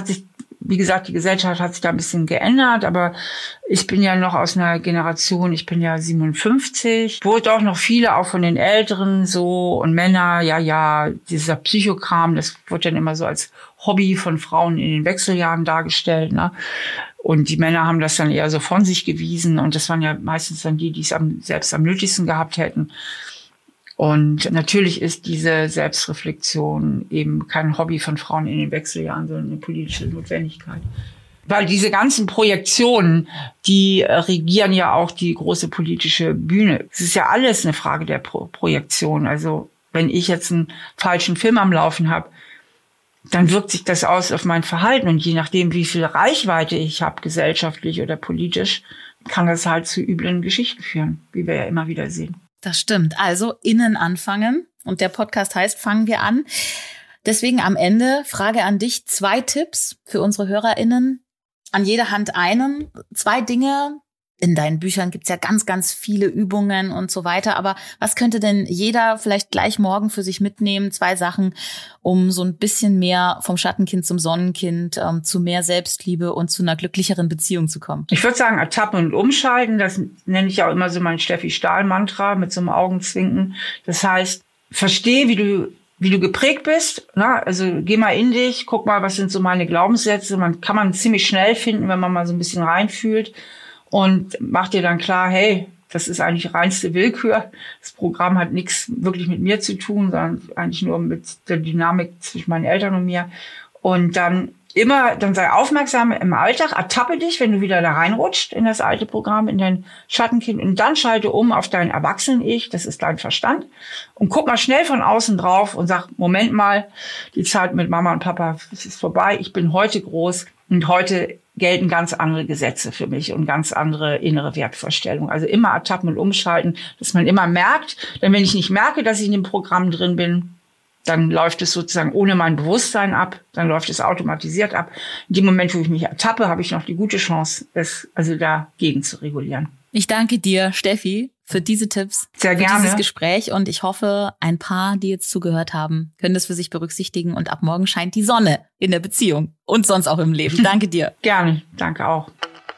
wie gesagt, die Gesellschaft hat sich da ein bisschen geändert, aber ich bin ja noch aus einer Generation, ich bin ja 57, wurde auch noch viele, auch von den Älteren so und Männer, dieser Psychokram, das wird dann immer so als Hobby von Frauen in den Wechseljahren dargestellt, ne? Und die Männer haben das dann eher so von sich gewiesen, und das waren ja meistens dann die es selbst am nötigsten gehabt hätten. Und natürlich ist diese Selbstreflexion eben kein Hobby von Frauen in den Wechseljahren, sondern eine politische Notwendigkeit. Weil diese ganzen Projektionen, die regieren ja auch die große politische Bühne. Es ist ja alles eine Frage der Projektion. Also wenn ich jetzt einen falschen Film am Laufen habe, dann wirkt sich das aus auf mein Verhalten. Und je nachdem, wie viel Reichweite ich habe, gesellschaftlich oder politisch, kann das halt zu üblen Geschichten führen, wie wir ja immer wieder sehen. Das stimmt. Also innen anfangen. Und der Podcast heißt Fangen wir an. Deswegen am Ende Frage an dich. 2 Tipps für unsere HörerInnen. An jeder Hand einen. 2 Dinge. In deinen Büchern gibt's ja ganz, ganz viele Übungen und so weiter. Aber was könnte denn jeder vielleicht gleich morgen für sich mitnehmen? 2 Sachen, um so ein bisschen mehr vom Schattenkind zum Sonnenkind, zu mehr Selbstliebe und zu einer glücklicheren Beziehung zu kommen. Ich würde sagen, ertappen und umschalten. Das nenne ich ja auch immer so mein Steffi-Stahl-Mantra mit so einem Augenzwinken. Das heißt, verstehe, wie du geprägt bist. Na, also geh mal in dich, guck mal, was sind so meine Glaubenssätze. Kann man ziemlich schnell finden, wenn man mal so ein bisschen reinfühlt. Und mach dir dann klar, hey, das ist eigentlich reinste Willkür. Das Programm hat nichts wirklich mit mir zu tun, sondern eigentlich nur mit der Dynamik zwischen meinen Eltern und mir. Und dann sei aufmerksam im Alltag, ertappe dich, wenn du wieder da reinrutscht in das alte Programm, in dein Schattenkind. Und dann schalte um auf dein Erwachsenen-Ich, das ist dein Verstand. Und guck mal schnell von außen drauf und sag, Moment mal, die Zeit mit Mama und Papa ist vorbei. Ich bin heute groß und heute gelten ganz andere Gesetze für mich und ganz andere innere Wertvorstellungen. Also immer ertappen und umschalten, dass man immer merkt. Denn wenn ich nicht merke, dass ich in dem Programm drin bin, dann läuft es sozusagen ohne mein Bewusstsein ab, dann läuft es automatisiert ab. In dem Moment, wo ich mich ertappe, habe ich noch die gute Chance, es also dagegen zu regulieren. Ich danke dir, Steffi, für diese Tipps, sehr gerne, für dieses Gespräch. Und ich hoffe, ein paar, die jetzt zugehört haben, können das für sich berücksichtigen. Und ab morgen scheint die Sonne in der Beziehung und sonst auch im Leben. Danke dir. Gerne, danke auch.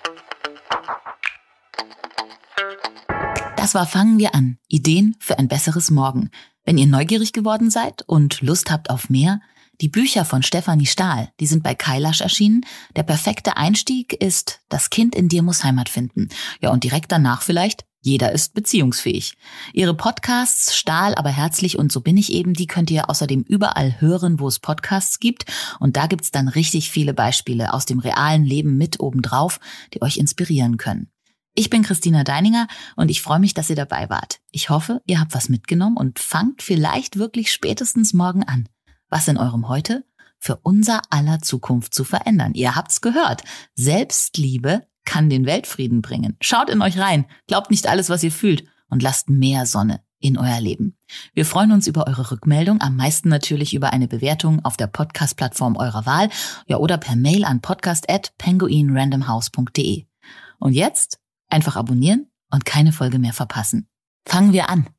Das war Fangen wir an. Ideen für ein besseres Morgen. Wenn ihr neugierig geworden seid und Lust habt auf mehr, die Bücher von Stefanie Stahl, die sind bei Kailash erschienen. Der perfekte Einstieg ist Das Kind in dir muss Heimat finden. Ja, und direkt danach vielleicht Jeder ist beziehungsfähig. Ihre Podcasts Stahl, aber herzlich und so bin ich eben, die könnt ihr außerdem überall hören, wo es Podcasts gibt. Und da gibt's dann richtig viele Beispiele aus dem realen Leben mit obendrauf, die euch inspirieren können. Ich bin Christina Deininger und ich freue mich, dass ihr dabei wart. Ich hoffe, ihr habt was mitgenommen und fangt vielleicht wirklich spätestens morgen an, was in eurem Heute für unser aller Zukunft zu verändern. Ihr habt's gehört. Selbstliebe kann den Weltfrieden bringen. Schaut in euch rein, glaubt nicht alles, was ihr fühlt und lasst mehr Sonne in euer Leben. Wir freuen uns über eure Rückmeldung, am meisten natürlich über eine Bewertung auf der Podcast-Plattform eurer Wahl, ja oder per Mail an podcast@penguinrandomhouse.de. Und jetzt einfach abonnieren und keine Folge mehr verpassen. Fangen wir an.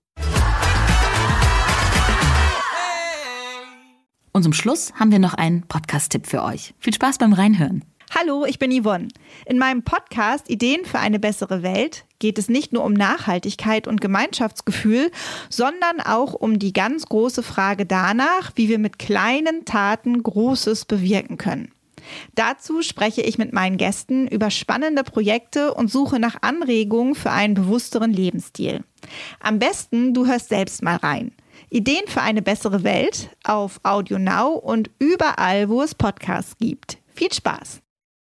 Und zum Schluss haben wir noch einen Podcast-Tipp für euch. Viel Spaß beim Reinhören. Hallo, ich bin Yvonne. In meinem Podcast Ideen für eine bessere Welt geht es nicht nur um Nachhaltigkeit und Gemeinschaftsgefühl, sondern auch um die ganz große Frage danach, wie wir mit kleinen Taten Großes bewirken können. Dazu spreche ich mit meinen Gästen über spannende Projekte und suche nach Anregungen für einen bewussteren Lebensstil. Am besten, du hörst selbst mal rein. Ideen für eine bessere Welt auf Audio Now und überall, wo es Podcasts gibt. Viel Spaß!